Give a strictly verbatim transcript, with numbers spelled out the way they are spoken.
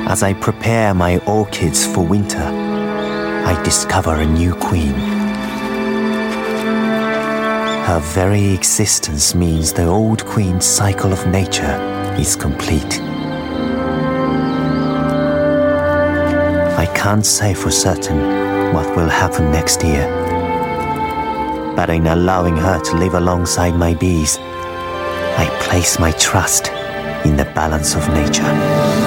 As I prepare my orchids for winter, I discover a new queen. Her very existence means the old queen's cycle of nature is complete. I can't say for certain what will happen next year, but in allowing her to live alongside my bees, I place my trust in the balance of nature.